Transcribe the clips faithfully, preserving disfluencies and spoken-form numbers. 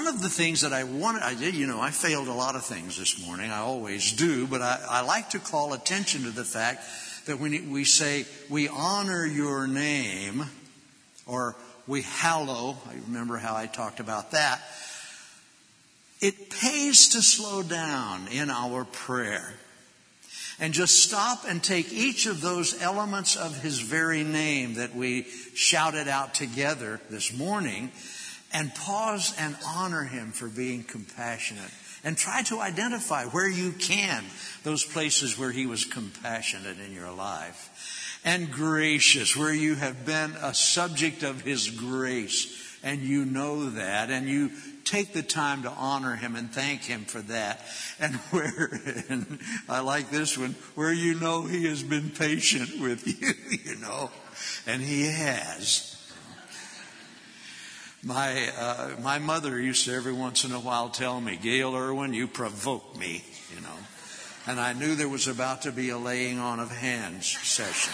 one of the things that I wanted, I did, you know, I failed a lot of things this morning. I always do, but I, I like to call attention to the fact that when we say, we honor your name, or we hallow, I remember how I talked about that, it pays to slow down in our prayer and just stop and take each of those elements of His very name that we shouted out together this morning and pause and honor Him for being compassionate. And try to identify where you can those places where He was compassionate in your life. And gracious, where you have been a subject of His grace and you know that, and you take the time to honor Him and thank Him for that. And where, and I like this one, where you know He has been patient with you, you know, and He has. My uh, my mother used to every once in a while tell me, Gail Irwin, you provoke me, you know. And I knew there was about to be a laying on of hands session.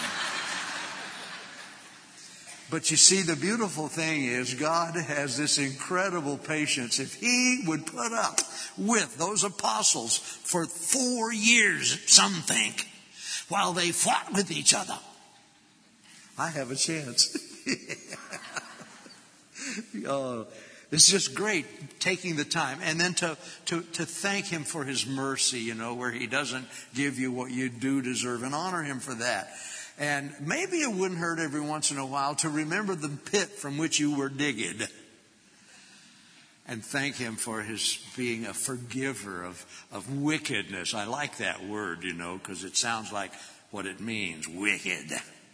But you see, the beautiful thing is God has this incredible patience. If He would put up with those apostles for four years, some think, while they fought with each other, I have a chance. Oh, it's just great taking the time. And then to, to, to thank Him for His mercy, you know, where He doesn't give you what you do deserve, and honor Him for that. And maybe it wouldn't hurt every once in a while to remember the pit from which you were digged. And thank Him for His being a forgiver of, of wickedness. I like that word, you know, because it sounds like what it means. Wicked.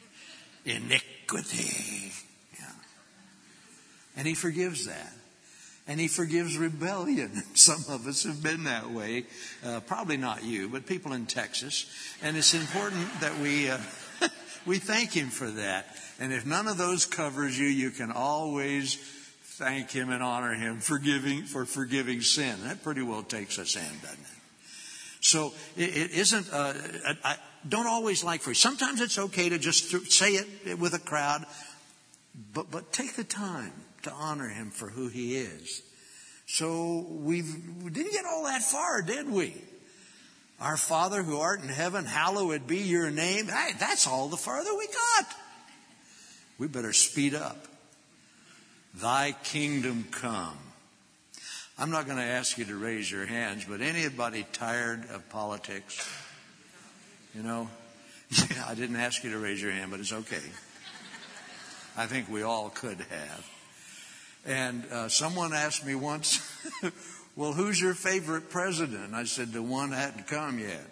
Iniquity. Yeah. And He forgives that. And He forgives rebellion. Some of us have been that way. Uh, probably not you, but people in Texas. And it's important that we... Uh, We thank Him for that. And if none of those covers you, you can always thank Him and honor Him for giving, for forgiving sin. That pretty well takes us in, doesn't it? So it, it isn't, uh, I, I don't always like for Sometimes it's okay to just say it with a crowd, but, but take the time to honor Him for who He is. So we've, we didn't get all that far, did we? Our Father who art in heaven, hallowed be your name. Hey, that's all the farther we got. We better speed up. Thy kingdom come. I'm not going to ask you to raise your hands, but anybody tired of politics? You know? Yeah, I didn't ask you to raise your hand, but it's okay. I think we all could have. And uh, someone asked me once, well, who's your favorite president? I said, the one that hadn't come yet.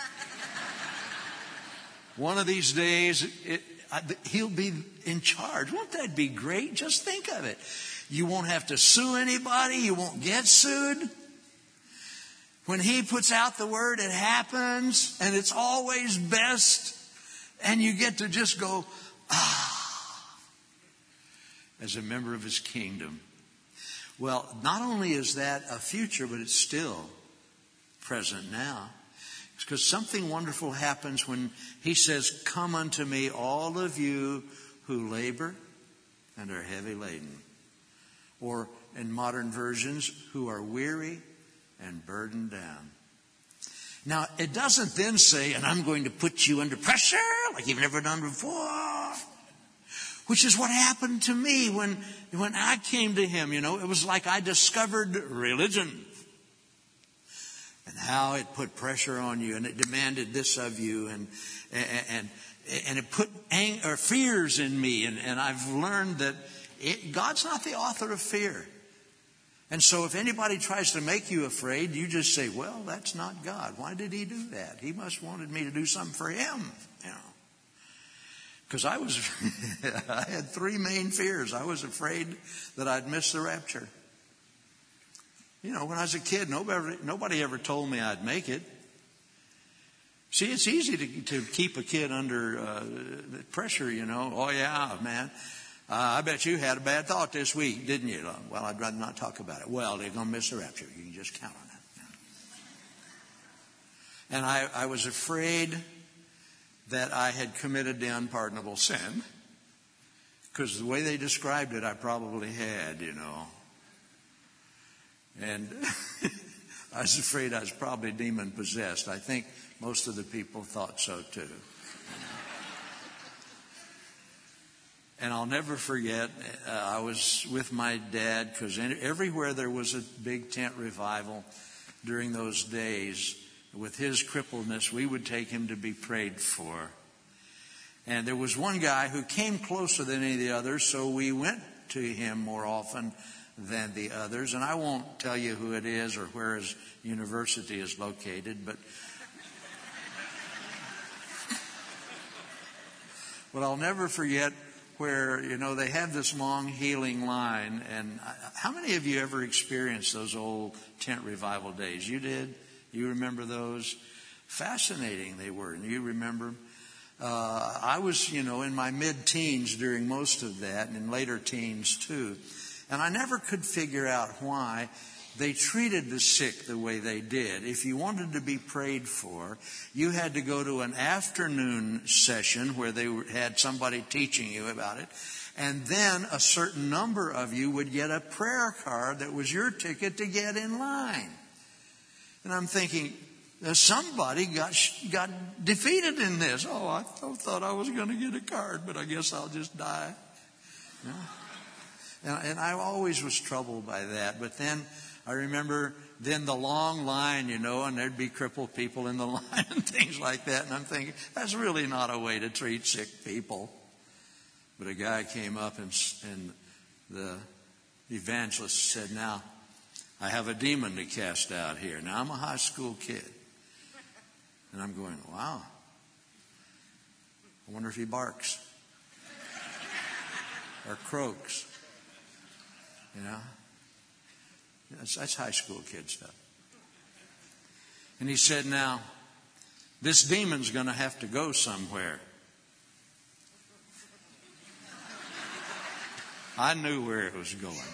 One of these days, it, I, he'll be in charge. Won't that be great? Just think of it. You won't have to sue anybody. You won't get sued. When He puts out the word, it happens. And it's always best. And you get to just go, ah, as a member of His kingdom. Well, not only is that a future, but it's still present now. It's because something wonderful happens when He says, come unto me, all of you who labor and are heavy laden. Or in modern versions, who are weary and burdened down. Now, it doesn't then say, and I'm going to put you under pressure like you've never done before. Which is what happened to me when, when I came to Him. You know, it was like I discovered religion. And how it put pressure on you, and it demanded this of you, and and and it put anger, or fears in me. And, and I've learned that it, God's not the author of fear. And so if anybody tries to make you afraid, you just say, well, that's not God. Why did He do that? He must wanted me to do something for Him, you know. Because I was, I had three main fears. I was afraid that I'd miss the rapture. You know, when I was a kid, nobody, nobody ever told me I'd make it. See, it's easy to, to keep a kid under uh, pressure, you know. Oh, yeah, man. Uh, I bet you had a bad thought this week, didn't you? Well, I'd rather not talk about it. Well, they're going to miss the rapture. You can just count on that. And I, I was afraid that I had committed the unpardonable sin. Because the way they described it, I probably had, you know. And I was afraid I was probably demon possessed. I think most of the people thought so too. And I'll never forget, uh, I was with my dad, because everywhere there was a big tent revival during those days, with his crippledness, we would take him to be prayed for. And there was one guy who came closer than any of the others, so we went to him more often than the others. And I won't tell you who it is or where his university is located, but but I'll never forget where, you know, they have this long healing line. And how many of you ever experienced those old tent revival days? You did? You remember those? Fascinating they were. And you remember them? Uh, I was, you know, in my mid-teens during most of that, and in later teens too. And I never could figure out why they treated the sick the way they did. If you wanted to be prayed for, you had to go to an afternoon session where they had somebody teaching you about it. And then a certain number of you would get a prayer card that was your ticket to get in line. And I'm thinking, somebody got got defeated in this. Oh, I thought I was going to get a card, but I guess I'll just die. Yeah. And, and I always was troubled by that. But then I remember then the long line, you know, and there'd be crippled people in the line and things like that. And I'm thinking, that's really not a way to treat sick people. But a guy came up and, and the evangelist said, now, I have a demon to cast out here. Now, I'm a high school kid. And I'm going, wow. I wonder if he barks or croaks. You know? That's, that's high school kid stuff. And he said, now, this demon's going to have to go somewhere. I knew where it was going.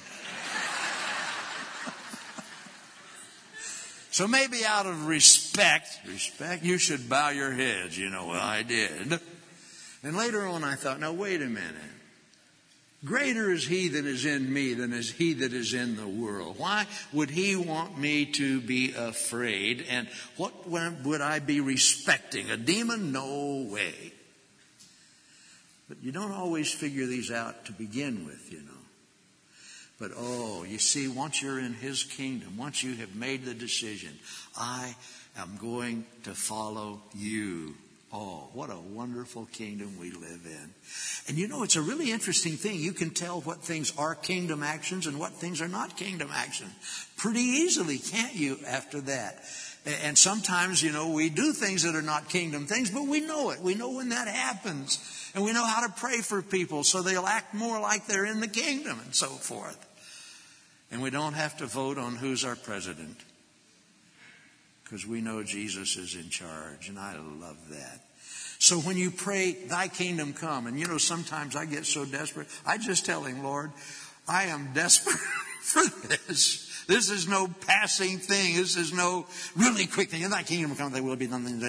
So maybe out of respect, respect, you should bow your heads. You know, well, I did. And later on I thought, now wait a minute. Greater is he that is in me than is he that is in the world. Why would he want me to be afraid? And what would I be respecting? A demon? No way. But you don't always figure these out to begin with, you know. But oh, you see, once you're in his kingdom, once you have made the decision, I am going to follow you. Oh, what a wonderful kingdom we live in. And you know, it's a really interesting thing. You can tell what things are kingdom actions and what things are not kingdom actions pretty easily, can't you, after that? And sometimes, you know, we do things that are not kingdom things, but we know it. We know when that happens. And we know how to pray for people so they'll act more like they're in the kingdom and so forth. And we don't have to vote on who's our president, because we know Jesus is in charge, and I love that. So when you pray, thy kingdom come, and you know, sometimes I get so desperate, I just tell him, Lord, I am desperate for this. This is no passing thing. This is no really quick thing. In thy kingdom come, there will be nothing.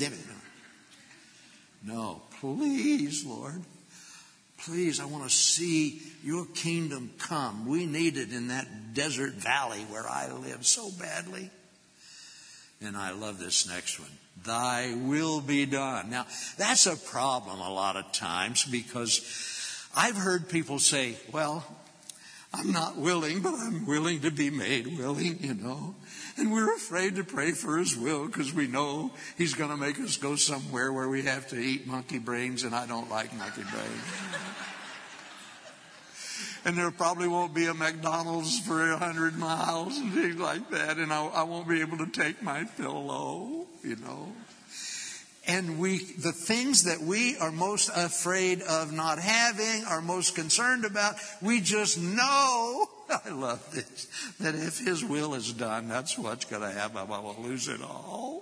No, please, Lord. Please, I want to see your kingdom come. We need it in that desert valley where I live so badly. And I love this next one. Thy will be done. Now, that's a problem a lot of times, because I've heard people say, well, I'm not willing, but I'm willing to be made willing, you know. And we're afraid to pray for his will because we know he's going to make us go somewhere where we have to eat monkey brains, and I don't like monkey brains. And there probably won't be a McDonald's for a hundred miles and things like that. And I, I won't be able to take my pillow, you know. And we, the things that we are most afraid of not having, are most concerned about, we just know, I love this, that if his will is done, that's what's going to happen. I will lose it all.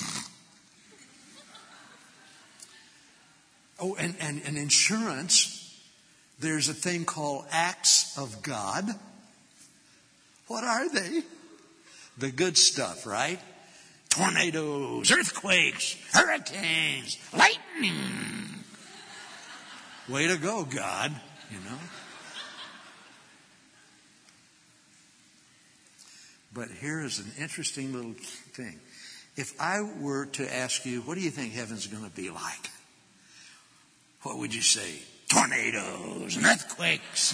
Oh, and, and, and insurance. There's a thing called acts of God. What are they? The good stuff, right? Tornadoes, earthquakes, hurricanes, lightning. Way to go, God, you know. But here is an interesting little thing. If I were to ask you, what do you think heaven's going to be like? What would you say? Tornadoes and earthquakes.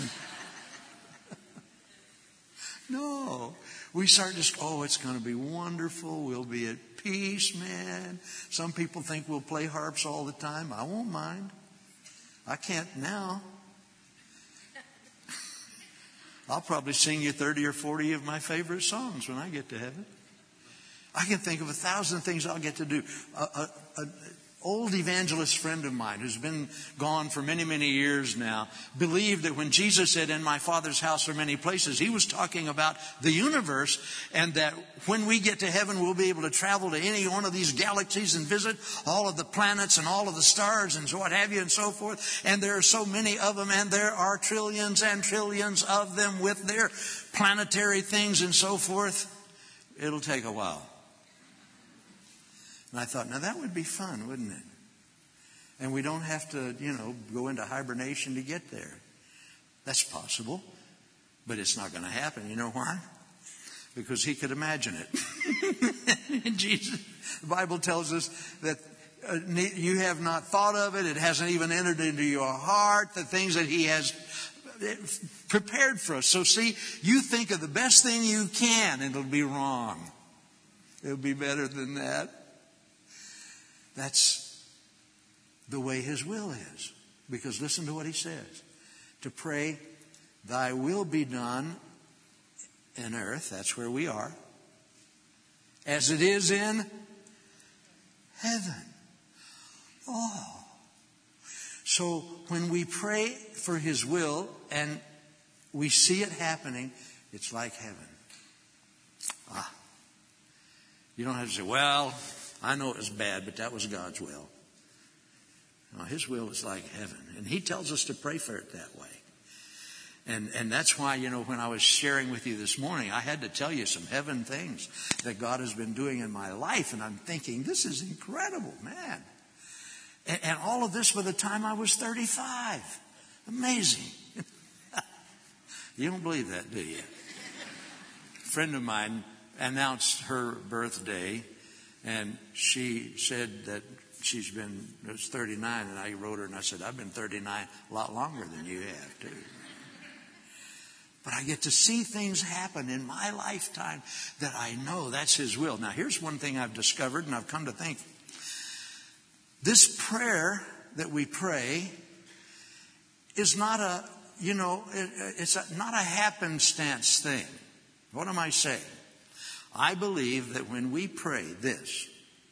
No. We start just, oh, it's going to be wonderful. We'll be at peace, man. Some people think we'll play harps all the time. I won't mind. I can't now. I'll probably sing you thirty or forty of my favorite songs when I get to heaven. I can think of a thousand things I'll get to do. An old evangelist friend of mine who's been gone for many, many years now believed that when Jesus said, in my Father's house are many places, he was talking about the universe, and that when we get to heaven, we'll be able to travel to any one of these galaxies and visit all of the planets and all of the stars and so what have you and so forth. And there are so many of them, and there are trillions and trillions of them with their planetary things and so forth. It'll take a while. And I thought, now that would be fun, wouldn't it? And we don't have to, you know, go into hibernation to get there. That's possible, but it's not going to happen. You know why? Because he could imagine it. Jesus, the Bible tells us that uh, you have not thought of it. It hasn't even entered into your heart, the things that he has prepared for us. So see, you think of the best thing you can, and it'll be wrong. It'll be better than that. That's the way his will is. Because listen to what he says. To pray, thy will be done in earth, that's where we are, as it is in heaven. Oh. So when we pray for his will and we see it happening, it's like heaven. Ah. You don't have to say, well, I know it was bad, but that was God's will. No, his will is like heaven. And he tells us to pray for it that way. And and that's why, you know, when I was sharing with you this morning, I had to tell you some heaven things that God has been doing in my life. And I'm thinking, this is incredible, man. And, and all of this by the time I was thirty-five. Amazing. You don't believe that, do you? A friend of mine announced her birthday. And she said that she's been, it was thirty-nine, and I wrote her and I said, I've been thirty-nine a lot longer than you have, too. But I get to see things happen in my lifetime that I know that's his will. Now, here's one thing I've discovered, and I've come to think. This prayer that we pray is not a, you know, it's a, not a happenstance thing. What am I saying? I believe that when we pray this,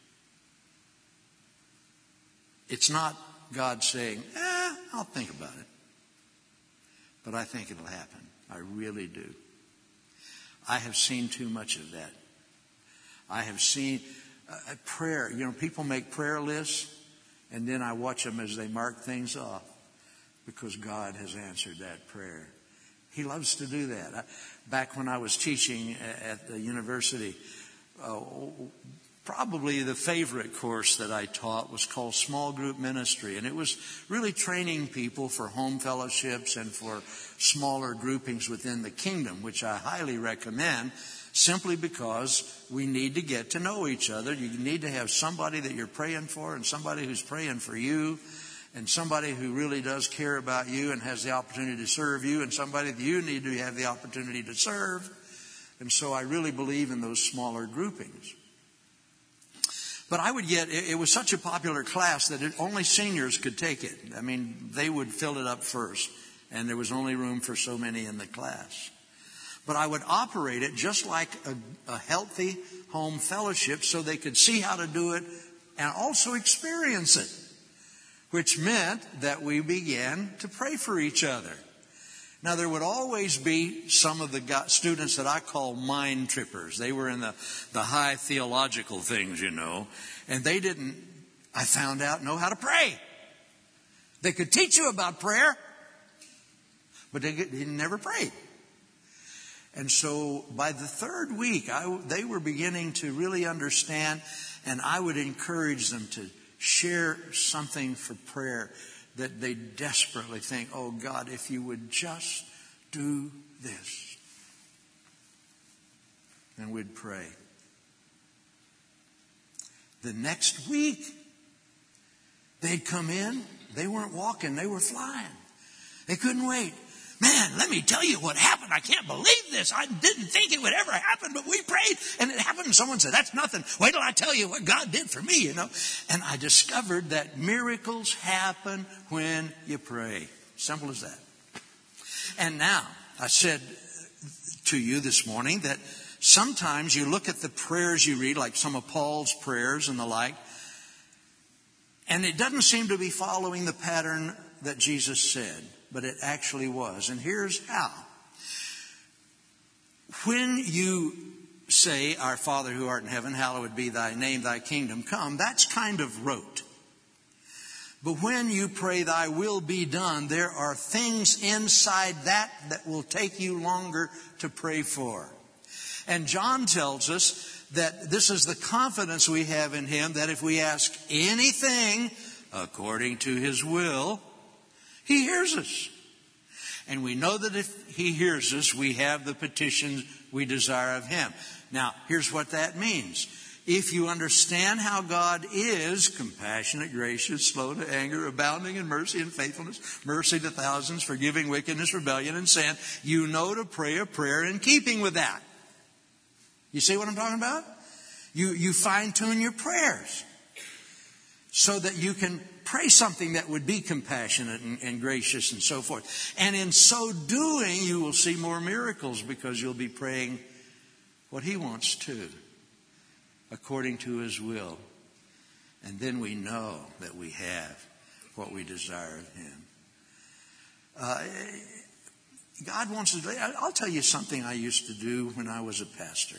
it's not God saying, eh, I'll think about it. But I think it'll happen. I really do. I have seen too much of that. I have seen uh, prayer. You know, people make prayer lists, and then I watch them as they mark things off because God has answered that prayer. He loves to do that. Back when I was teaching at the university, uh, probably the favorite course that I taught was called Small Group Ministry. And it was really training people for home fellowships and for smaller groupings within the kingdom, which I highly recommend simply because we need to get to know each other. You need to have somebody that you're praying for and somebody who's praying for you. And somebody who really does care about you and has the opportunity to serve you, and somebody that you need to have the opportunity to serve. And so I really believe in those smaller groupings. But I would get, it was such a popular class that it, only seniors could take it. I mean, they would fill it up first, and there was only room for so many in the class. But I would operate it just like a, a healthy home fellowship so they could see how to do it and also experience it. Which meant that we began to pray for each other. Now, there would always be some of the students that I call mind trippers. They were in the, the high theological things, you know. And they didn't, I found out, know how to pray. They could teach you about prayer, but they, they never prayed. And so by the third week, I, they were beginning to really understand, and I would encourage them to share something for prayer that they desperately think, oh God, if you would just do this. and we'd pray. The next week, they'd come in. They weren't walking. They were flying. They couldn't wait. Man, let me tell you what happened. I can't believe this. I didn't think it would ever happen, but we prayed and it happened. And someone said, that's nothing. Wait till I tell you what God did for me, you know. And I discovered that miracles happen when you pray. Simple as that. And now, I said to you this morning that sometimes you look at the prayers you read, like some of Paul's prayers and the like, and it doesn't seem to be following the pattern that Jesus said, but it actually was. And here's how. When you say, Our Father who art in heaven, hallowed be thy name, thy kingdom come, that's kind of rote. But when you pray, thy will be done, there are things inside that that will take you longer to pray for. And John tells us that this is the confidence we have in him, that if we ask anything according to his will, he hears us. And we know that if he hears us, we have the petitions we desire of him. Now, here's what that means. If you understand how God is compassionate, gracious, slow to anger, abounding in mercy and faithfulness, mercy to thousands, forgiving wickedness, rebellion, and sin, you know to pray a prayer in keeping with that. You see what I'm talking about? You, you fine-tune your prayers so that you can pray something that would be compassionate and, and gracious and so forth. And in so doing, you will see more miracles because you'll be praying what he wants to, according to his will. And then we know that we have what we desire of him. Uh, God wants to... I'll tell you something I used to do when I was a pastor.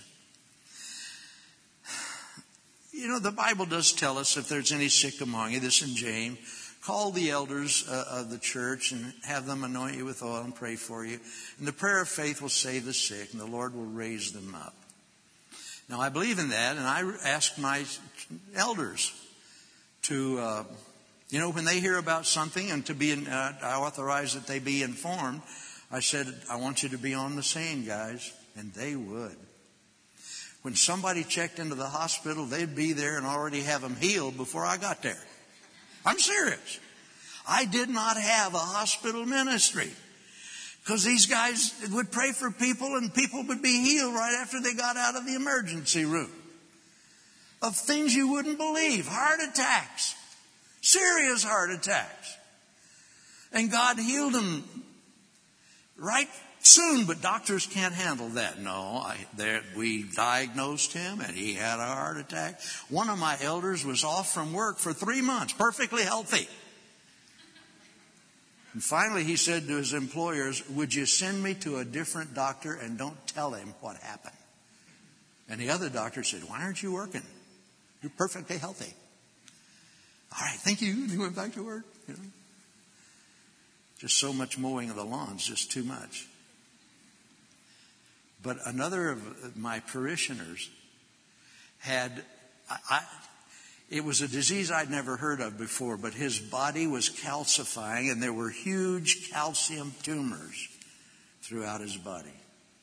You know, the Bible does tell us if there's any sick among you, this in James, call the elders uh, of the church and have them anoint you with oil and pray for you. And the prayer of faith will save the sick, and the Lord will raise them up. Now, I believe in that, and I ask my elders to, uh, you know, when they hear about something and to be, in, uh, I authorize that they be informed. I said, I want you to be on the scene, guys, and they would. When somebody checked into the hospital, they'd be there and already have them healed before I got there. I'm serious. I did not have a hospital ministry because these guys would pray for people and people would be healed right after they got out of the emergency room. Of things you wouldn't believe. Heart attacks. Serious heart attacks. And God healed them right soon, but doctors can't handle that. No, I, there, we diagnosed him and he had a heart attack. One of my elders was off from work for three months, perfectly healthy. And finally he said to his employers, would you send me to a different doctor and don't tell him what happened? And the other doctor said, why aren't you working? You're perfectly healthy. All right, thank you. And he went back to work. You know, just so much mowing of the lawns, just too much. But another of my parishioners had, I, I, it was a disease I'd never heard of before, but his body was calcifying and there were huge calcium tumors throughout his body.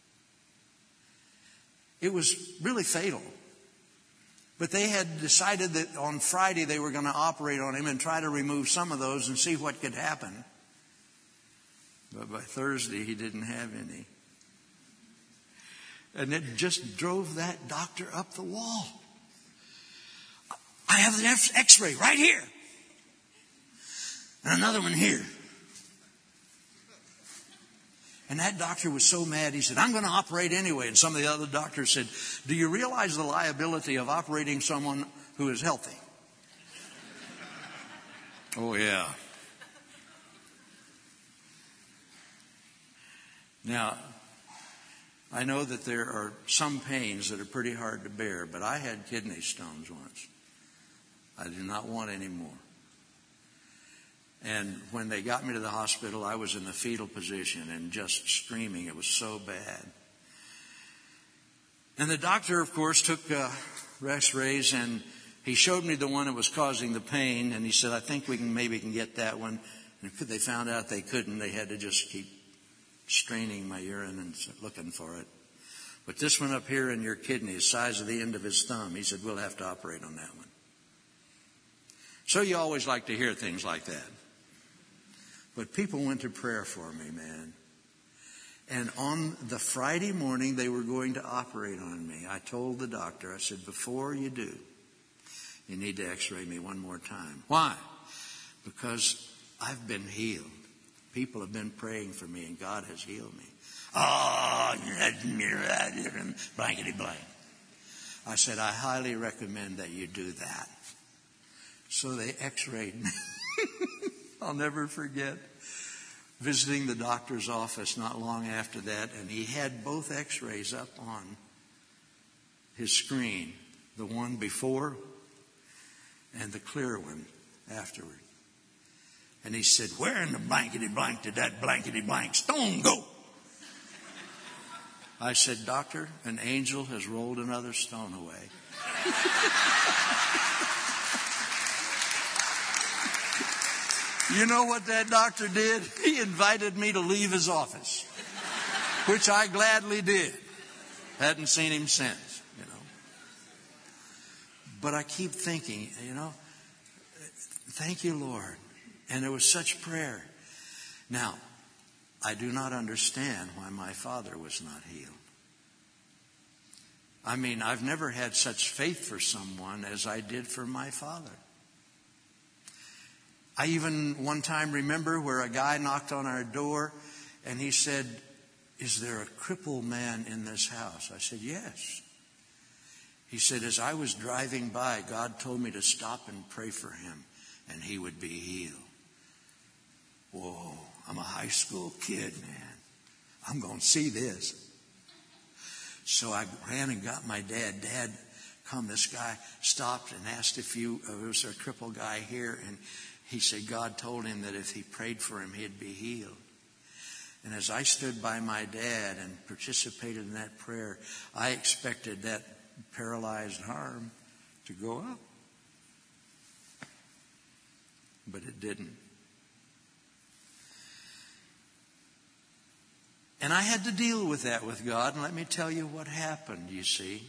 It was really fatal. But they had decided that on Friday they were going to operate on him and try to remove some of those and see what could happen. But by Thursday he didn't have any. And it just drove that doctor up the wall. I have the x-ray right here. And another one here. And that doctor was so mad, he said, I'm going to operate anyway. And some of the other doctors said, do you realize the liability of operating someone who is healthy? Oh, yeah. Now, I know that there are some pains that are pretty hard to bear, but I had kidney stones once. I do not want any more. And when they got me to the hospital, I was in the fetal position and just screaming. It was so bad. And the doctor, of course, took uh, x-rays and he showed me the one that was causing the pain. And he said, I think we can maybe can get that one. And they found out they couldn't. They had to just keep straining my urine and looking for it. But this one up here in your kidney, the size of the end of his thumb, he said, we'll have to operate on that one. So you always like to hear things like that. But people went to prayer for me, man. And on the Friday morning they were going to operate on me, I told the doctor, I said, before you do, you need to x-ray me one more time. Why? Because I've been healed. People have been praying for me and God has healed me. Oh, blankety blank. I said, I highly recommend that you do that. So they x-rayed me. I'll never forget visiting the doctor's office not long after that, and he had both x-rays up on his screen, the one before and the clear one afterward. And he said, where in the blankety blank did that blankety blank stone go? I said, doctor, an angel has rolled another stone away. You know what that doctor did? He invited me to leave his office, which I gladly did. Hadn't seen him since, you know. But I keep thinking, you know, thank you, Lord. And there was such prayer. Now, I do not understand why my father was not healed. I mean, I've never had such faith for someone as I did for my father. I even one time remember where a guy knocked on our door and he said, is there a crippled man in this house? I said, yes. He said, as I was driving by, God told me to stop and pray for him and he would be healed. Whoa, I'm a high school kid, man. I'm going to see this. So I ran and got my dad. Dad, come. This guy stopped and asked if you, uh, was there a crippled guy here? And he said God told him that if he prayed for him, he'd be healed. And as I stood by my dad and participated in that prayer, I expected that paralyzed arm to go up. But it didn't. And I had to deal with that with God. And let me tell you what happened, you see.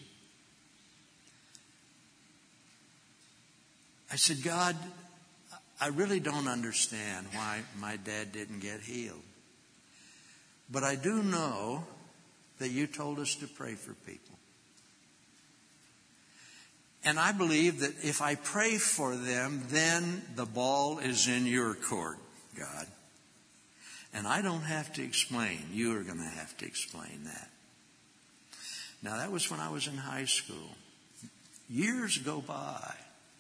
I said, God, I really don't understand why my dad didn't get healed. But I do know that you told us to pray for people. And I believe that if I pray for them, then the ball is in your court, God. And I don't have to explain. You are going to have to explain that. Now, that was when I was in high school. Years go by.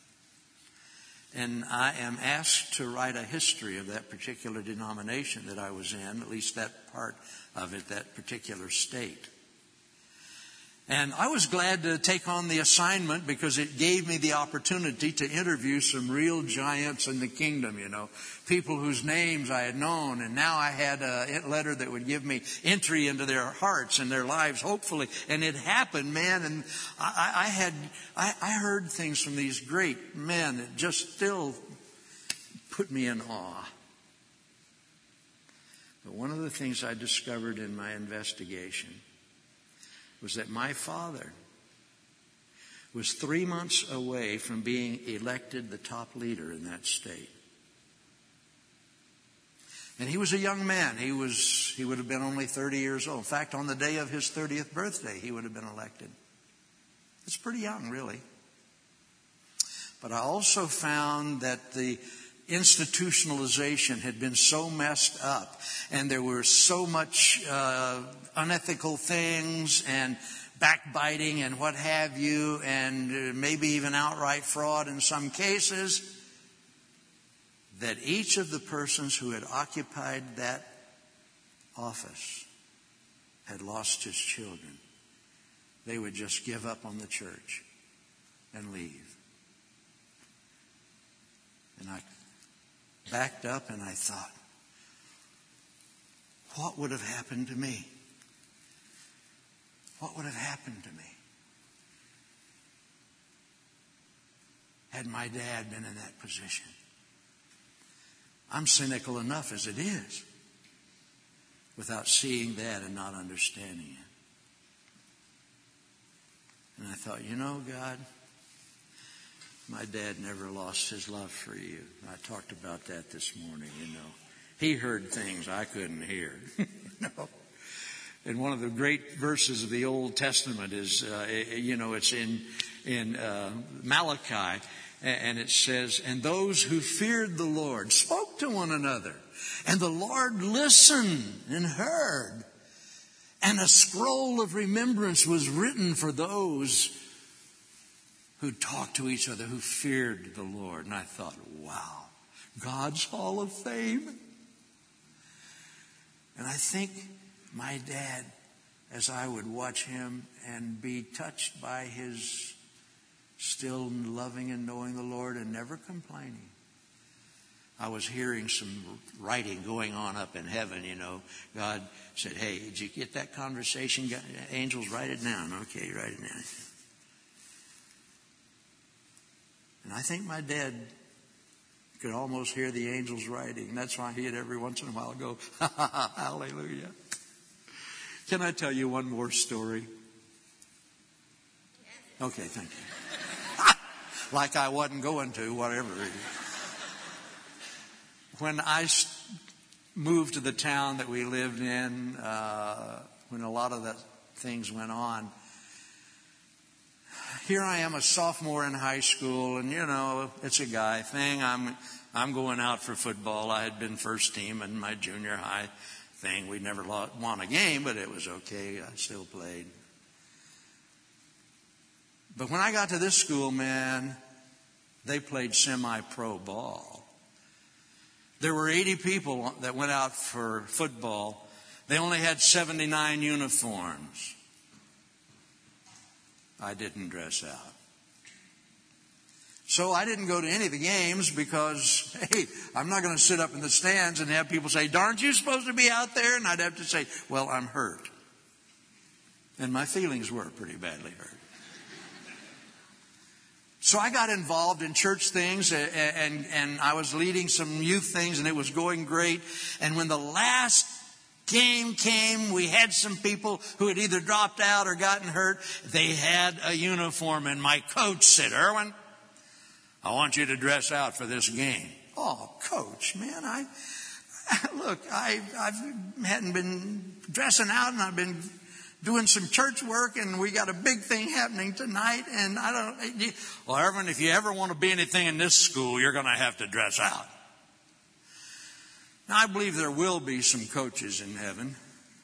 And I am asked to write a history of that particular denomination that I was in, at least that part of it, that particular state. And I was glad to take on the assignment because it gave me the opportunity to interview some real giants in the kingdom, you know, people whose names I had known. And now I had a letter that would give me entry into their hearts and their lives, hopefully. And it happened, man. And I, I had, I, I heard things from these great men that just still put me in awe. But one of the things I discovered in my investigation was that my father was three months away from being elected the top leader in that state. And he was a young man. He was, he would have been only thirty years old. In fact, on the day of his thirtieth birthday, he would have been elected. It's pretty young, really. But I also found that the institutionalization had been so messed up, and there were so much uh, unethical things and backbiting and what have you, and maybe even outright fraud in some cases, that each of the persons who had occupied that office had lost his children. They would just give up on the church and leave. And I backed up and I thought, what would have happened to me? What would have happened to me had my dad been in that position? I'm cynical enough as it is without seeing that and not understanding it. I thought, you know, God, my dad never lost his love for you. I talked about that this morning, you know. He heard things I couldn't hear. you know. And one of the great verses of the Old Testament is, uh, you know, it's in, in uh, Malachi, and it says, and those who feared the Lord spoke to one another, and the Lord listened and heard. And a scroll of remembrance was written for those who talked to each other, who feared the Lord. And I thought, wow, God's Hall of Fame. And I think my dad, as I would watch him and be touched by his still loving and knowing the Lord and never complaining, I was hearing some writing going on up in heaven, you know. God said, hey, did you get that conversation? Angels, write it down. Okay, write it down. And I think my dad could almost hear the angels writing. That's why he'd every once in a while go, ha, ha, ha, hallelujah. Can I tell you one more story? Okay, thank you. Like I wasn't going to, whatever. When I moved to the town that we lived in, uh, when a lot of the things went on, here I am, a sophomore in high school, and you know, it's a guy thing. I'm I'm going out for football. I had been first team in my junior high thing. We never won a game, but it was okay. I still played. But when I got to this school, man, they played semi-pro ball. There were eighty people that went out for football. They only had seventy-nine uniforms. I didn't dress out. So I didn't go to any of the games because, hey, I'm not going to sit up in the stands and have people say, aren't you supposed to be out there? And I'd have to say, well, I'm hurt. And my feelings were pretty badly hurt. So I got involved in church things, and, and, and I was leading some youth things, and it was going great. And when the last game came, we had some people who had either dropped out or gotten hurt. They had a uniform, and my coach said, Erwin, I want you to dress out for this game. Oh, coach, man, I look, I I hadn't been dressing out, and I've been doing some church work, and we got a big thing happening tonight, and I don't. Well, Erwin, if you ever want to be anything in this school, you're going to have to dress out. Now, I believe there will be some coaches in heaven.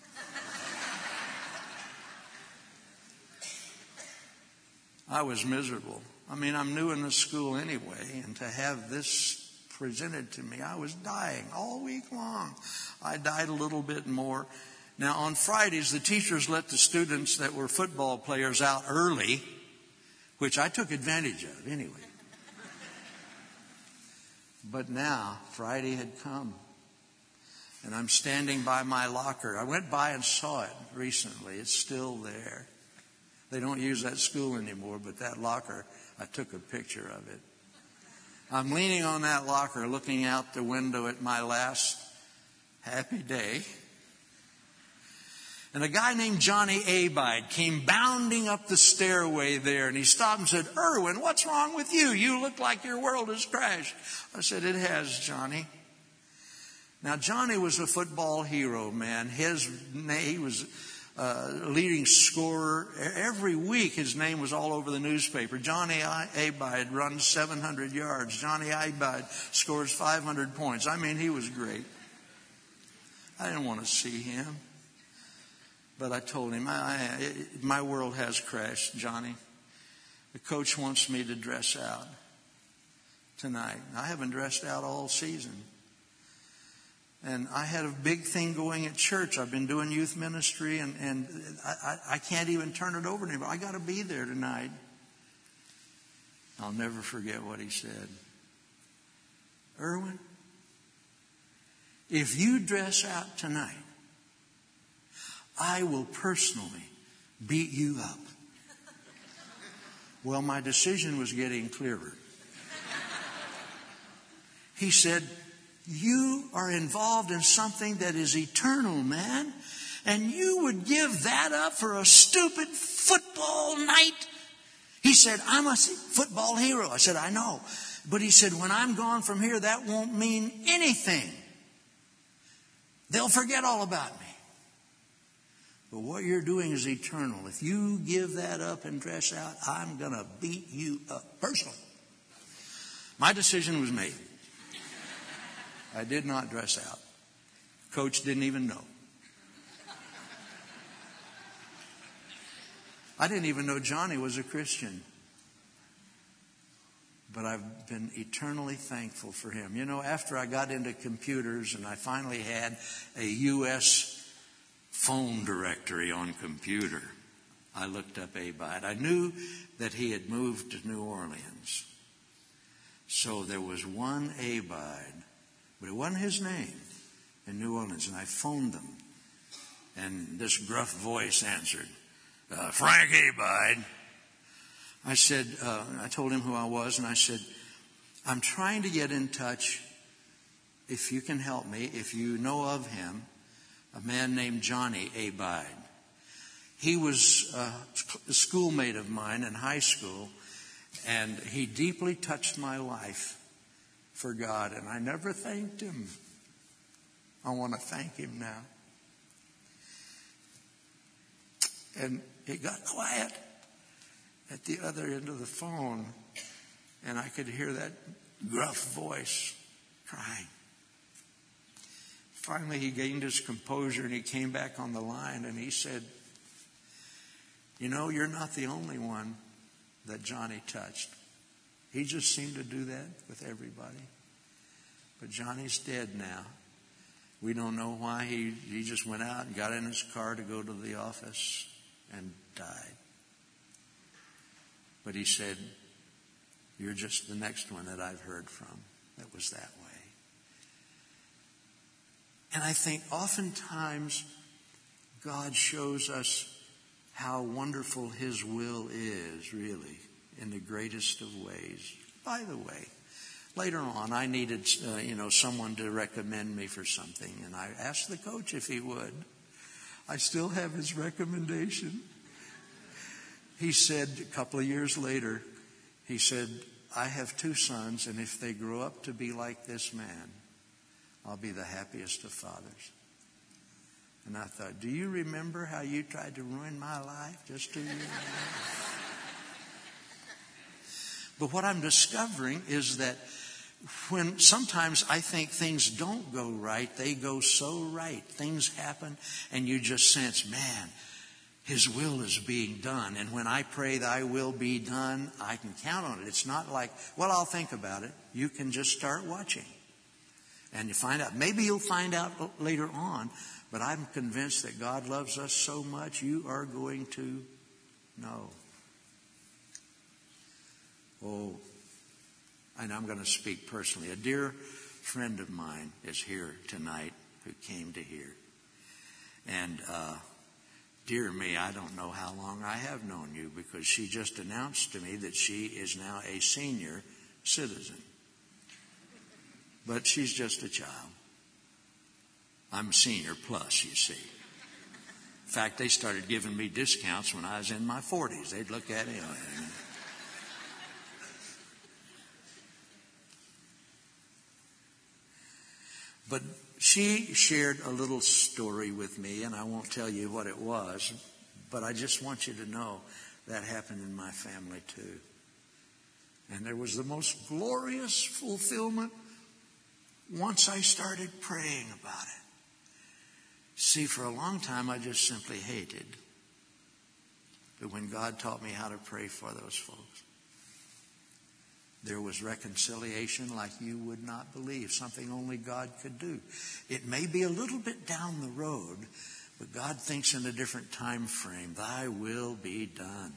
I was miserable. I mean, I'm new in the school anyway, and to have this presented to me, I was dying all week long. I died a little bit more. Now, on Fridays, the teachers let the students that were football players out early, which I took advantage of anyway. But now, Friday had come. And I'm standing by my locker. I went by and saw it recently. It's still there. They don't use that school anymore, but that locker, I took a picture of it. I'm leaning on that locker, looking out the window at my last happy day. And a guy named Johnny Abide came bounding up the stairway there, and he stopped and said, Erwin, what's wrong with you? You look like your world has crashed. I said, it has, Johnny. Now, Johnny was a football hero, man. His he was a leading scorer. Every week, his name was all over the newspaper. Johnny Abide runs seven hundred yards. Johnny Abide scores five hundred points. I mean, he was great. I didn't want to see him. But I told him, I, my world has crashed, Johnny. The coach wants me to dress out tonight. I haven't dressed out all season. And I had a big thing going at church. I've been doing youth ministry, and, and I, I can't even turn it over to him. I got to be there tonight. I'll never forget what he said. Erwin, if you dress out tonight, I will personally beat you up. Well, my decision was getting clearer. He said, you are involved in something that is eternal, man. And you would give that up for a stupid football night? said, I'm a football hero. I said, I know. But he said, when I'm gone from here, that won't mean anything. They'll forget all about me. But what you're doing is eternal. If you give that up and dress out, I'm going to beat you up personally. My decision was made. I did not dress out. Coach didn't even know. I didn't even know Johnny was a Christian. But I've been eternally thankful for him. You know, after I got into computers and I finally had a U S phone directory on computer, I looked up Abide. I knew that he had moved to New Orleans. So there was one Abide, but it wasn't his name, in New Orleans. And I phoned them. And this gruff voice answered, uh, Frank Abide. I said, uh, I told him who I was, and I said, I'm trying to get in touch, if you can help me, if you know of him, a man named Johnny Abide. He was a schoolmate of mine in high school, and he deeply touched my life for God, and I never thanked him. I want to thank him now. And it got quiet at the other end of the phone, and I could hear that gruff voice crying. Finally, he gained his composure, and he came back on the line, and he said, you know, you're not the only one that Johnny touched. He just seemed to do that with everybody. But Johnny's dead now. We don't know why. He, he just went out and got in his car to go to the office and died. But he said, you're just the next one that I've heard from that was that way. And I think oftentimes God shows us how wonderful His will is, really, in the greatest of ways. By the way, later on, I needed, uh, you know, someone to recommend me for something, and I asked the coach if he would. I still have his recommendation. He said a couple of years later, he said, I have two sons, and if they grow up to be like this man, I'll be the happiest of fathers. And I thought, do you remember how you tried to ruin my life just two years ago? But what I'm discovering is that when sometimes I think things don't go right, they go so right. Things happen and you just sense, man, His will is being done. And when I pray thy will be done, I can count on it. It's not like, well, I'll think about it. You can just start watching. And you find out, maybe you'll find out later on, but I'm convinced that God loves us so much, you are going to know. Oh, and I'm going to speak personally. A dear friend of mine is here tonight who came to hear. And, uh, dear me, I don't know how long I have known you, because she just announced to me that she is now a senior citizen. But she's just a child. I'm senior plus, you see. In fact, they started giving me discounts when I was in my forties. They'd look at me. But she shared a little story with me, and I won't tell you what it was, but I just want you to know that happened in my family too. And there was the most glorious fulfillment once I started praying about it. See, for a long time I just simply hated. But when God taught me how to pray for those folks, there was reconciliation like you would not believe, something only God could do. It may be a little bit down the road, but God thinks in a different time frame. Thy will be done.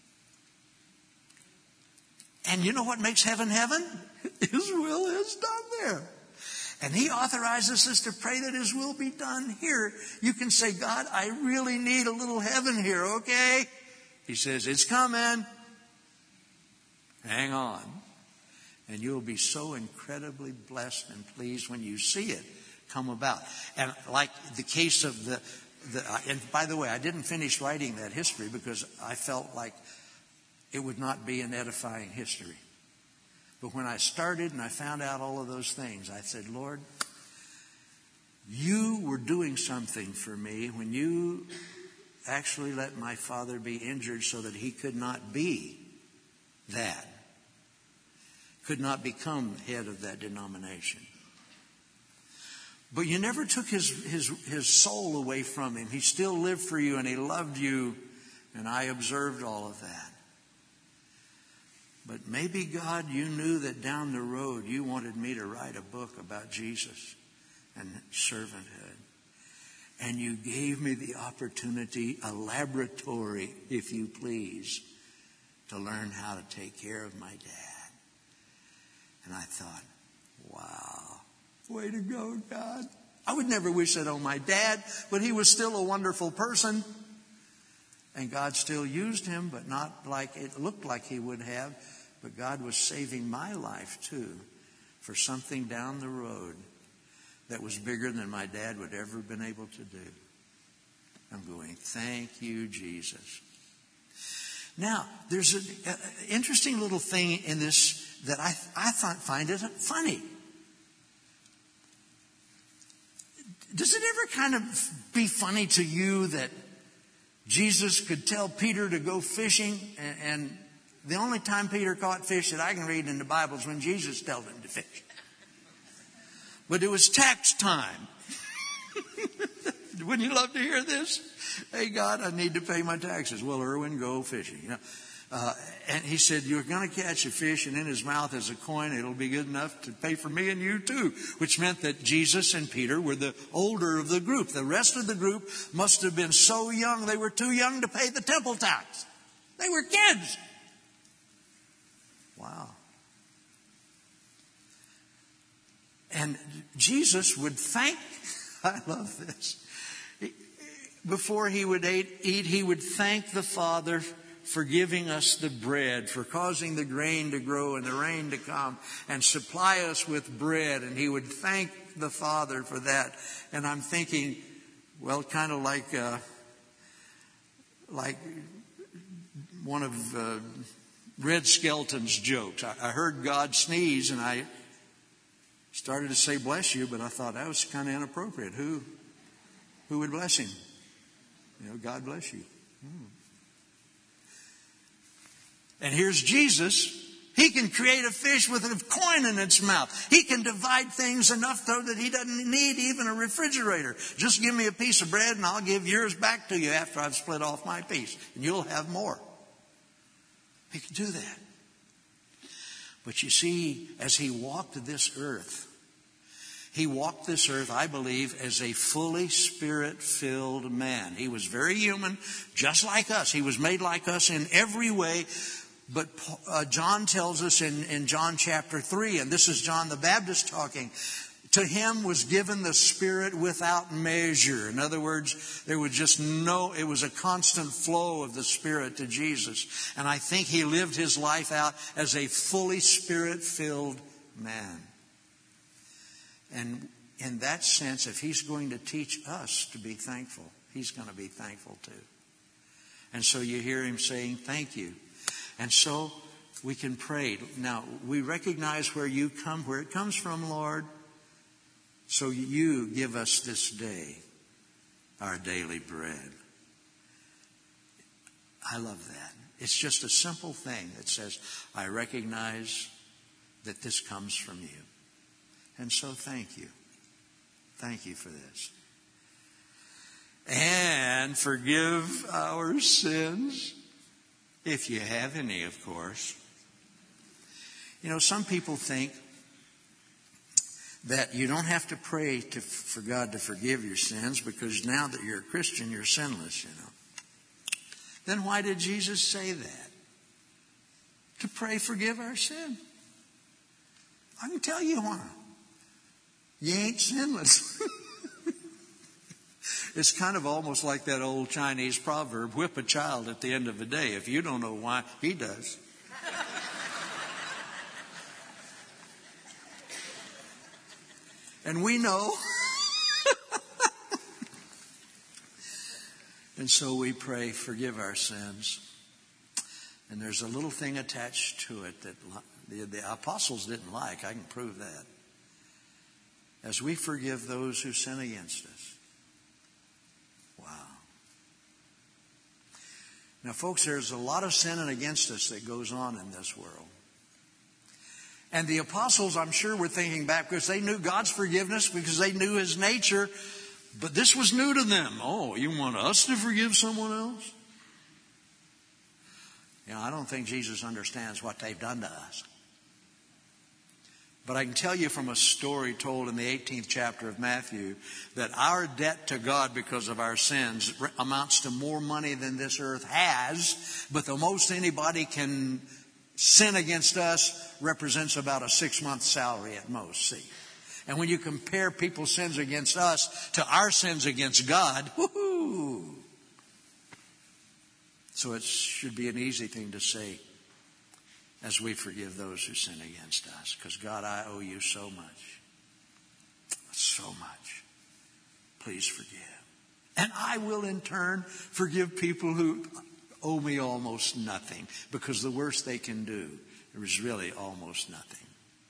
And you know what makes heaven heaven? His will is done there. And He authorizes us to pray that His will be done here. You can say, God, I really need a little heaven here, okay? He says, it's coming. Hang on. And you'll be so incredibly blessed and pleased when you see it come about. And like the case of the, the and by the way, I didn't finish writing that history because I felt like it would not be an edifying history. But when I started and I found out all of those things, I said, Lord, you were doing something for me when you actually let my father be injured so that he could not be that, could not become head of that denomination. But you never took his, his, his soul away from him. He still lived for you and he loved you, and I observed all of that. But maybe, God, you knew that down the road you wanted me to write a book about Jesus and servanthood. And you gave me the opportunity, a laboratory, if you please, to learn how to take care of my dad. And I thought, wow, way to go, God. I would never wish that on my dad, but he was still a wonderful person. And God still used him, but not like it looked like he would have. But God was saving my life, too, for something down the road that was bigger than my dad would ever have been able to do. I'm going, thank you, Jesus. Now, there's an interesting little thing in this that I, I find it funny. Does it ever kind of be funny to you that Jesus could tell Peter to go fishing, and, and the only time Peter caught fish that I can read in the Bible is when Jesus told him to fish? But it was tax time. Wouldn't you love to hear this? Hey, God, I need to pay my taxes. Well, Erwin, go fishing. You know, uh, and he said, you're going to catch a fish, and in his mouth is a coin. It'll be good enough to pay for me and you too. Which meant that Jesus and Peter were the older of the group. The rest of the group must have been so young, they were too young to pay the temple tax. They were kids. Wow. And Jesus would thank, I love this, before he would eat, he would thank the Father for giving us the bread, for causing the grain to grow and the rain to come and supply us with bread. And he would thank the Father for that. And I'm thinking, well, kind of like, uh, like one of uh, Red Skelton's jokes. I, I heard God sneeze and I started to say bless you, but I thought that was kind of inappropriate. Who, who would bless him? You know, God bless you. Hmm. And here's Jesus. He can create a fish with a coin in its mouth. He can divide things enough, though, that he doesn't need even a refrigerator. Just give me a piece of bread and I'll give yours back to you after I've split off my piece. And you'll have more. He can do that. But you see, as he walked this earth, he walked this earth, I believe, as a fully Spirit-filled man. He was very human, just like us. He was made like us in every way. But uh, John tells us in, in John chapter three, and this is John the Baptist talking, to him was given the Spirit without measure. In other words, there was just no, it was a constant flow of the Spirit to Jesus. And I think he lived his life out as a fully Spirit-filled man. And in that sense, if he's going to teach us to be thankful, he's going to be thankful too. And so you hear him saying, thank you. And so we can pray. Now, we recognize where you come, where it comes from, Lord. So you give us this day our daily bread. I love that. It's just a simple thing that says, I recognize that this comes from you. And so thank you. Thank you for this. And forgive our sins, if you have any, of course. You know, some people think that you don't have to pray to, for God to forgive your sins because now that you're a Christian, you're sinless, you know. Then why did Jesus say that? To pray, forgive our sin. I can tell you why. You ain't sinless. It's kind of almost like that old Chinese proverb, whip a child at the end of the day. If you don't know why, he does. And we know. And so we pray, forgive our sins. And there's a little thing attached to it that the, the apostles didn't like. I can prove that. As we forgive those who sin against us. Wow. Now, folks, there's a lot of sinning against us that goes on in this world. And the apostles, I'm sure, were thinking back because they knew God's forgiveness, because they knew His nature. But this was new to them. Oh, you want us to forgive someone else? You know, I don't think Jesus understands what they've done to us. But I can tell you from a story told in the eighteenth chapter of Matthew that our debt to God because of our sins amounts to more money than this earth has. But the most anybody can sin against us represents about a six-month salary at most, see. And when you compare people's sins against us to our sins against God, whoo-hoo. So it should be an easy thing to say as we forgive those who sin against us. Because God, I owe you so much. So much. Please forgive. And I will in turn forgive people who owe me almost nothing. Because the worst they can do is really almost nothing.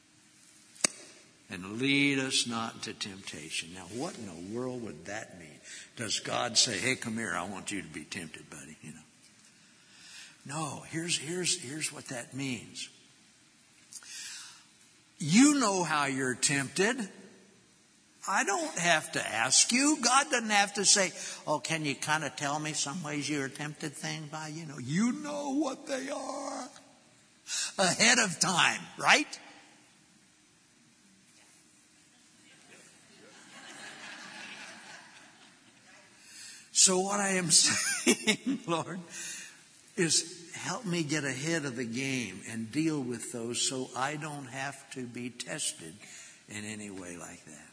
And lead us not into temptation. Now, what in the world would that mean? Does God say, hey, come here, I want you to be tempted, buddy, you know? No, here's, here's, here's what that means. You know how you're tempted. I don't have to ask you. God doesn't have to say, oh, can you kind of tell me some ways you're tempted thing by, you know, you know what they are ahead of time, right? So what I am saying, Lord, is help me get ahead of the game and deal with those so I don't have to be tested in any way like that.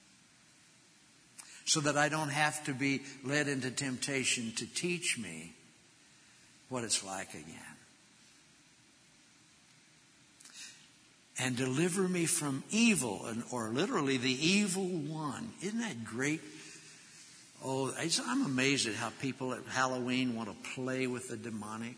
So that I don't have to be led into temptation to teach me what it's like again. And deliver me from evil, or literally the evil one. Isn't that great? Oh, I'm amazed at how people at Halloween want to play with the demonic.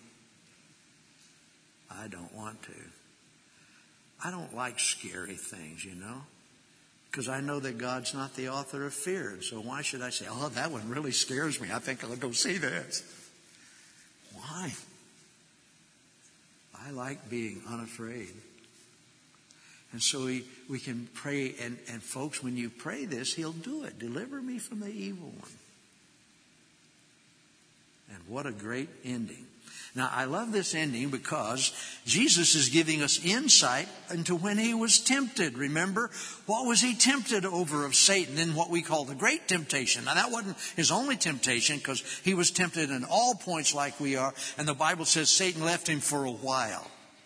I don't want to. I don't like scary things, you know, because I know that God's not the author of fear. And so why should I say, oh, that one really scares me. I think I'll go see this. Why? I like being unafraid. And so we, we can pray, and, and folks, when you pray this, He'll do it. Deliver me from the evil one. And what a great ending. Now, I love this ending because Jesus is giving us insight into when He was tempted. Remember, what was He tempted over of Satan in what we call the great temptation? Now, that wasn't His only temptation, because He was tempted in all points like we are. And the Bible says Satan left Him for a while.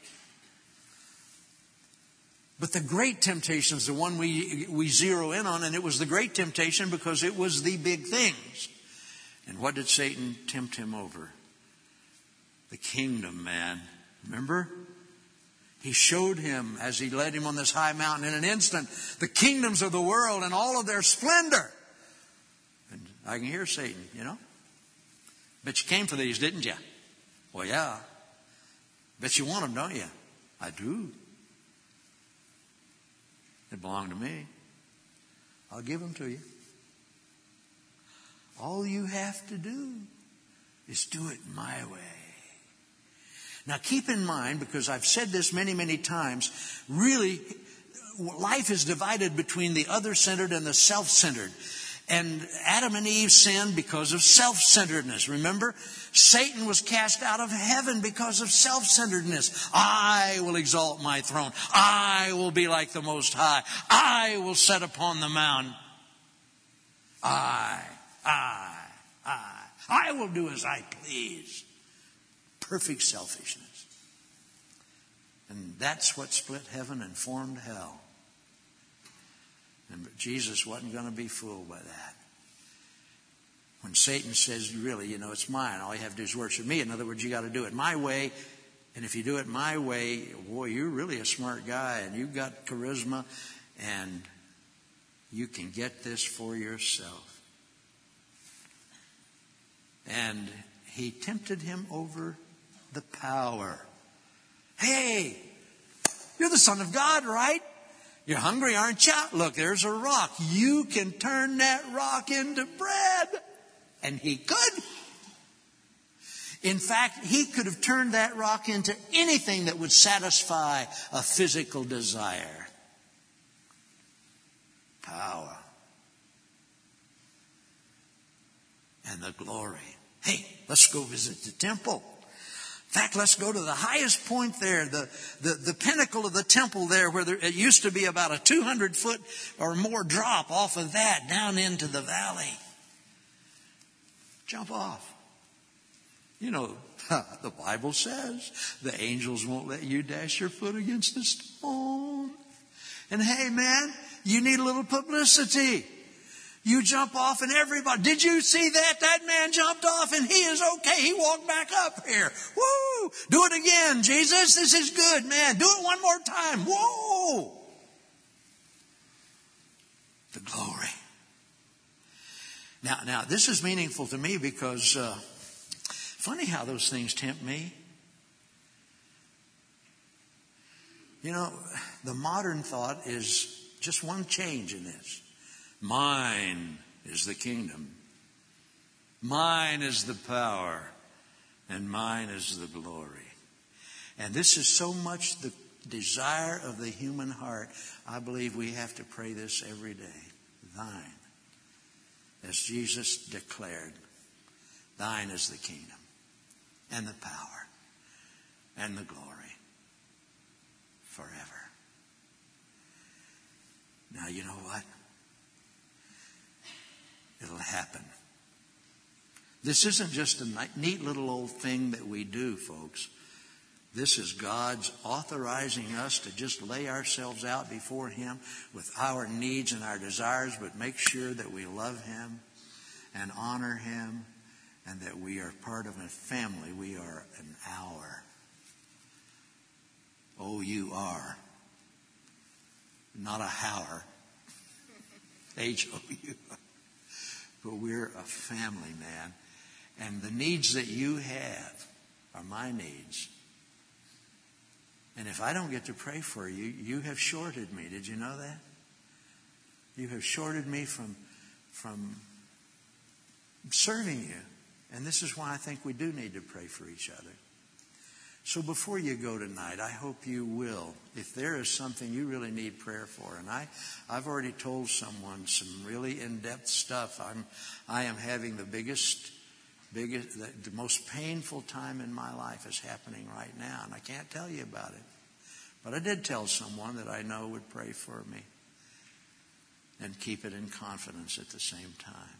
But the great temptation is the one we, we zero in on, and it was the great temptation because it was the big things. And what did Satan tempt Him over? The kingdom, man. Remember? He showed him, as He led him on this high mountain, in an instant, the kingdoms of the world and all of their splendor. And I can hear Satan, you know. Bet you came for these, didn't you? Well, yeah. Bet you want them, don't you? I do. They belong to me. I'll give them to you. All you have to do is do it my way. Now keep in mind, because I've said this many, many times, really, life is divided between the other-centered and the self-centered. And Adam and Eve sinned because of self-centeredness. Remember? Satan was cast out of heaven because of self-centeredness. I will exalt my throne. I will be like the Most High. I will sit upon the mountain. I, I, I. I will do as I please. Perfect selfishness. And that's what split heaven and formed hell. And Jesus wasn't going to be fooled by that. When Satan says, really, you know, it's mine. All you have to do is worship me. In other words, you got to do it my way. And if you do it my way, boy, you're really a smart guy. And you've got charisma. And you can get this for yourself. And he tempted him over the power. Hey, you're the Son of God, right? You're hungry, aren't you? Look, there's a rock. You can turn that rock into bread. And he could. In fact, he could have turned that rock into anything that would satisfy a physical desire. Power. And the glory. Hey, let's go visit the temple. In fact, let's go to the highest point there, the, the, the pinnacle of the temple there, where there, it used to be about a two hundred foot or more drop off of that down into the valley. Jump off. You know, the Bible says the angels won't let you dash your foot against a stone. And hey, man, you need a little publicity. You jump off and everybody, did you see that? That man jumped off and he is okay. He walked back up here. Woo! Do it again, Jesus. This is good, man. Do it one more time. Whoa! The glory. Now, now this is meaningful to me because uh, funny how those things tempt me. You know, the modern thought is just one change in this. Mine is the kingdom. Mine is the power. And mine is the glory. And this is so much the desire of the human heart. I believe we have to pray this every day. Thine. As Jesus declared, thine is the kingdom and the power and the glory forever. Now, you know what? It'll happen. This isn't just a neat little old thing that we do, folks. This is God's authorizing us to just lay ourselves out before Him with our needs and our desires, but make sure that we love Him and honor Him and that we are part of a family. We are an hour. O U R. Not a hour. H O U. But we're a family, man. And the needs that you have are my needs. And if I don't get to pray for you, you have shorted me. Did you know that? You have shorted me from, from serving you. And this is why I think we do need to pray for each other. So before you go tonight, I hope you will. If there is something you really need prayer for, and I, I've already told someone some really in-depth stuff. I'm, I am having the biggest, biggest, the, the most painful time in my life is happening right now, and I can't tell you about it. But I did tell someone that I know would pray for me and keep it in confidence at the same time.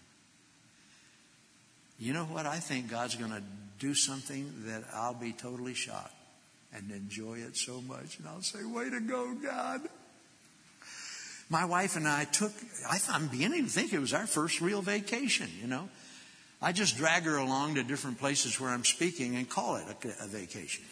You know what? I think God's going to do something that I'll be totally shocked and enjoy it so much. And I'll say, way to go, God. My wife and I took, I th- I'm beginning to think it was our first real vacation, you know. I just drag her along to different places where I'm speaking and call it a, a vacation.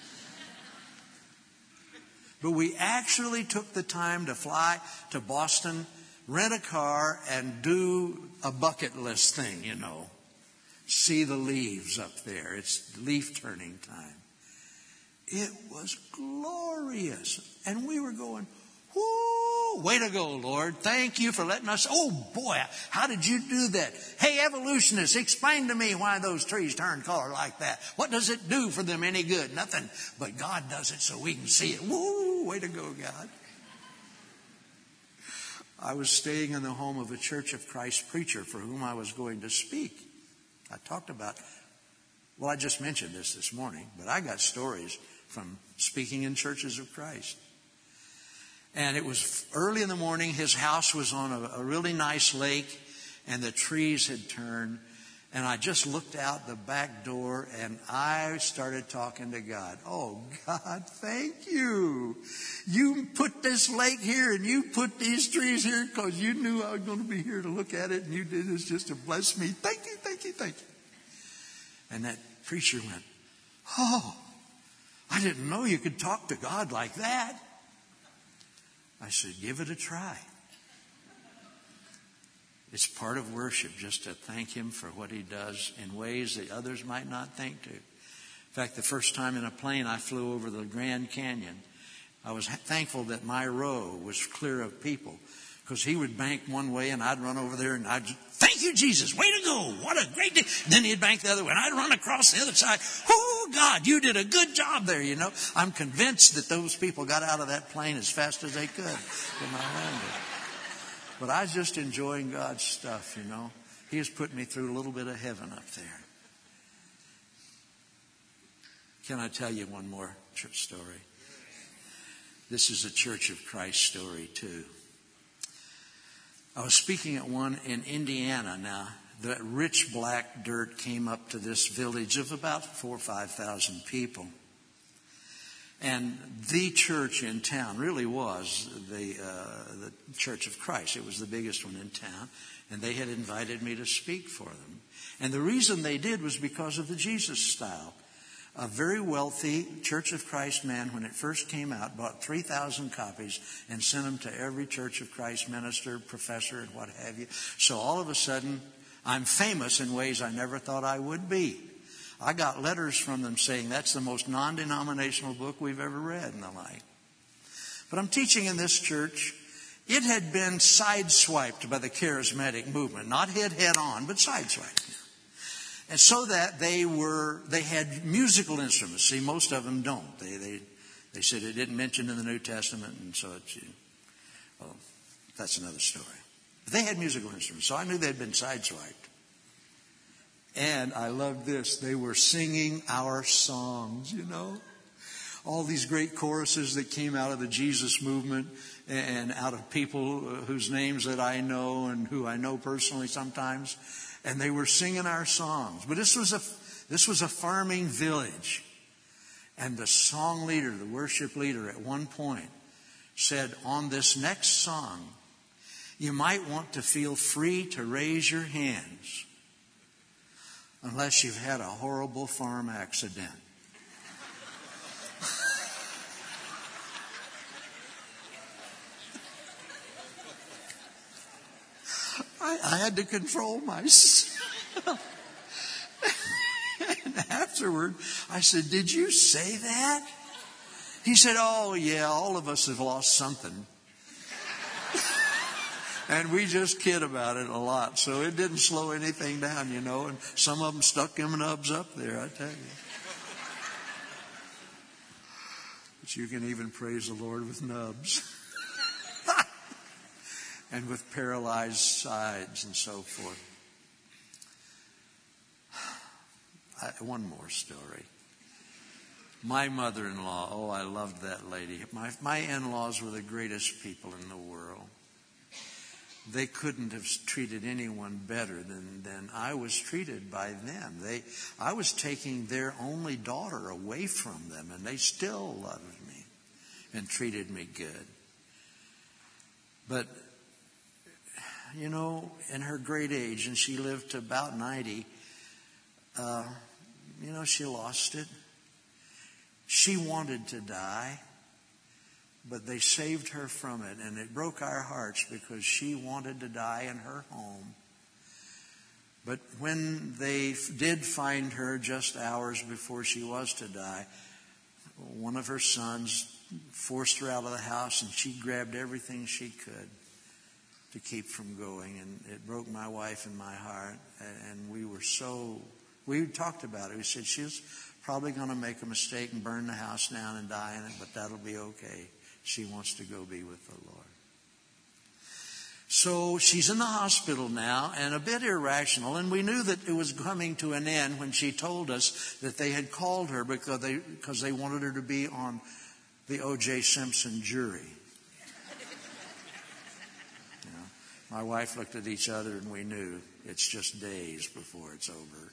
But we actually took the time to fly to Boston, rent a car, and do a bucket list thing, you know. See the leaves up there. It's leaf turning time. It was glorious. And we were going, whoo, way to go, Lord. Thank you for letting us. Oh, boy, how did you do that? Hey, evolutionists, explain to me why those trees turn color like that. What does it do for them any good? Nothing. But God does it so we can see it. Woo, way to go, God. I was staying in the home of a Church of Christ preacher for whom I was going to speak. I talked about, well, I just mentioned this this morning, but I got stories from speaking in churches of Christ. And it was early in the morning. His house was on a, a really nice lake, and the trees had turned. And I just looked out the back door, and I started talking to God. Oh, God, thank you. You put this lake here, and you put these trees here because you knew I was going to be here to look at it, and you did this just to bless me. Thank you, thank you, thank you. And that preacher went, oh, I didn't know you could talk to God like that. I said, give it a try. It's part of worship just to thank Him for what He does in ways that others might not think to. fact, the first time in a plane I flew over the Grand Canyon, I was thankful that my row was clear of people, because he would bank one way and I'd run over there and I'd just, thank you, Jesus, way to go, what a great day. And then he'd bank the other way and I'd run across the other side. Oh, God, you did a good job there, you know. I'm convinced that those people got out of that plane as fast as they could when I landed. But I was just enjoying God's stuff, you know. He has put me through a little bit of heaven up there. Can I tell you one more church story? This is a Church of Christ story too. I was speaking at one in Indiana. Now, the rich black dirt came up to this village of about four or five thousand people. And the church in town really was the, uh, the Church of Christ. It was the biggest one in town. And they had invited me to speak for them. And the reason they did was because of the Jesus style. A very wealthy Church of Christ man, when it first came out, bought three thousand copies and sent them to every Church of Christ minister, professor, and what have you. So all of a sudden, I'm famous in ways I never thought I would be. I got letters from them saying that's the most non-denominational book we've ever read and the like. But I'm teaching in this church. It had been sideswiped by the charismatic movement. Not hit head on, but sideswiped. And so that they were, they had musical instruments. See, most of them don't. They, they, they said it didn't mention in the New Testament, and so it's, well, that's another story. But they had musical instruments, so I knew they'd been sideswiped. And I loved this. They were singing our songs, you know. All these great choruses that came out of the Jesus movement and out of people whose names that I know and who I know personally sometimes. And they were singing our songs. But this was a, this was a farming village. And the song leader, the worship leader at one point said, on this next song, you might want to feel free to raise your hands unless you've had a horrible farm accident. I, I had to control myself. And afterward, I said, did you say that? He said, oh, yeah, all of us have lost something. And we just kid about it a lot. So it didn't slow anything down, you know. And some of them stuck them nubs up there, I tell you. But you can even praise the Lord with nubs. And with paralyzed sides and so forth. I, one more story. My mother-in-law, oh, I loved that lady. My, my in-laws were the greatest people in the world. They couldn't have treated anyone better than, than I was treated by them. They, I was taking their only daughter away from them, and they still loved me and treated me good. But, you know, in her great age, and she lived to about ninety, uh, you know, she lost it. She wanted to die, but they saved her from it, and it broke our hearts because she wanted to die in her home. But when they did find her just hours before she was to die, one of her sons forced her out of the house, and she grabbed everything she could to keep from going. And it broke my wife and my heart, and we were so, we talked about it. We said, she's probably going to make a mistake and burn the house down and die in it, but that'll be okay. She wants to go be with the Lord. So she's in the hospital now and a bit irrational. And we knew that it was coming to an end when she told us that they had called her because they, because they wanted her to be on the O J Simpson jury. You know, my wife looked at each other and we knew it's just days before it's over.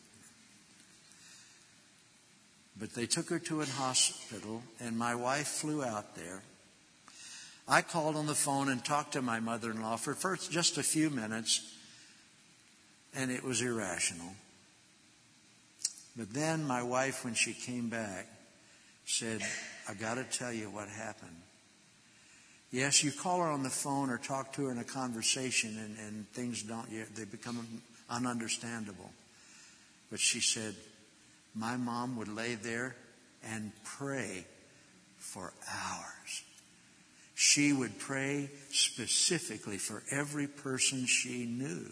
But they took her to a hospital, and my wife flew out there. I called on the phone and talked to my mother-in-law for first just a few minutes, and it was irrational. But then my wife, when she came back, said, I got to tell you what happened. Yes, you call her on the phone or talk to her in a conversation, and, and things don't, they become ununderstandable. But she said, my mom would lay there and pray for hours. She would pray specifically for every person she knew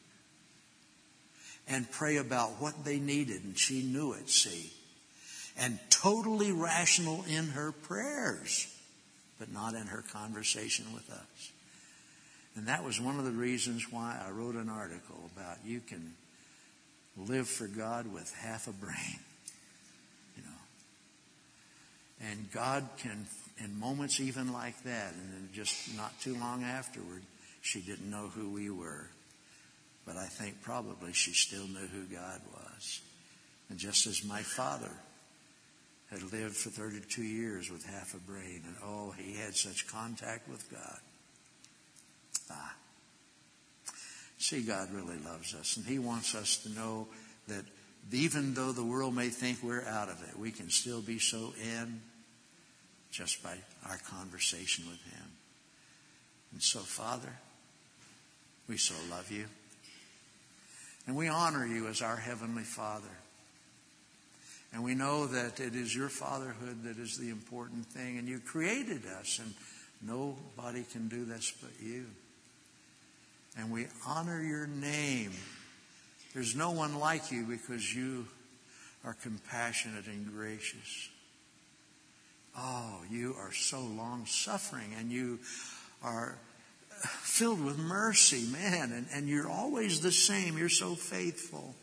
and pray about what they needed, and she knew it, see. And totally rational in her prayers, but not in her conversation with us. And that was one of the reasons why I wrote an article about you can live for God with half a brain. You know. And God can, in moments even like that, and then just not too long afterward, she didn't know who we were. But I think probably she still knew who God was. And just as my father had lived for thirty-two years with half a brain, and oh, he had such contact with God. Ah. See, God really loves us, and He wants us to know that even though the world may think we're out of it, we can still be so in just by our conversation with Him. And so, Father, we so love You. And we honor You as our Heavenly Father. And we know that it is Your fatherhood that is the important thing. And You created us, and nobody can do this but You. And we honor Your name. There's no one like You because You are compassionate and gracious. Oh, You are so long-suffering, and You are filled with mercy, man. And, and You're always the same. You're so faithful.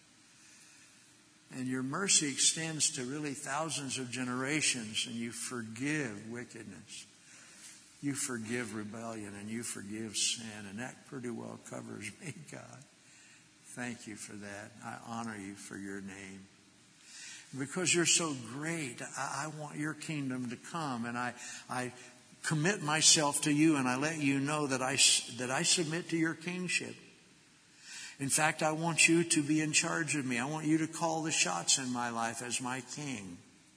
And Your mercy extends to really thousands of generations, and You forgive wickedness. You forgive rebellion, and You forgive sin, and that pretty well covers me, God. Thank You for that. I honor You for Your name. Because You're so great, I, I want Your kingdom to come, and I, I commit myself to You, and I let You know that I, that I submit to Your kingship. In fact, I want You to be in charge of me. I want You to call the shots in my life as my king.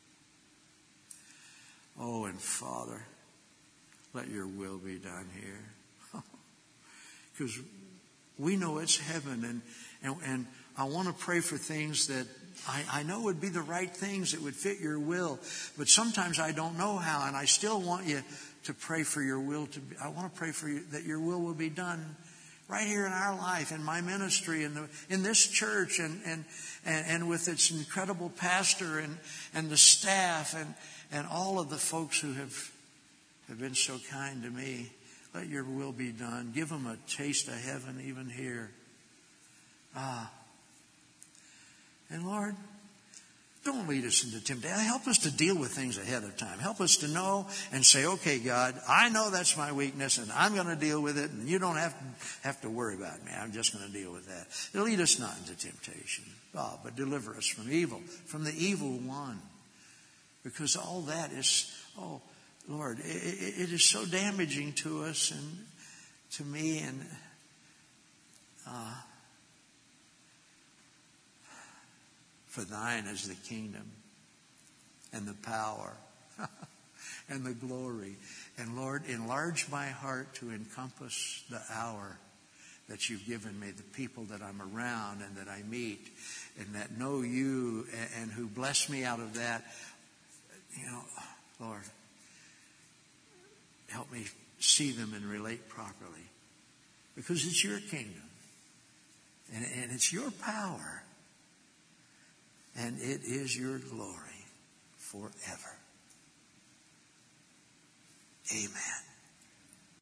Oh, and Father, let Your will be done here. Because we know it's heaven, and, and, and I want to pray for things that I, I know would be the right things that would fit Your will. But sometimes I don't know how, and I still want You to pray for Your will to be. I want to pray for You that Your will will be done right here in our life, in my ministry, in the, in this church, and, and, and, and with its incredible pastor and, and the staff and, and all of the folks who have, have been so kind to me. Let Your will be done. Give them a taste of heaven even here. Ah. And Lord, don't lead us into temptation. Help us to deal with things ahead of time. Help us to know and say, okay, God, I know that's my weakness, and I'm going to deal with it, and You don't have to, have to worry about me. I'm just going to deal with that. Lead us not into temptation, oh, but deliver us from evil, from the evil one. Because all that is, oh, Lord, it, it is so damaging to us and to me, and uh, for Thine is the kingdom and the power and the glory. And Lord, enlarge my heart to encompass the hour that You've given me, the people that I'm around and that I meet and that know You and, and who bless me out of that. You know, Lord, help me see them and relate properly. Because it's Your kingdom. And, and it's Your power. And it is Your glory forever. Amen.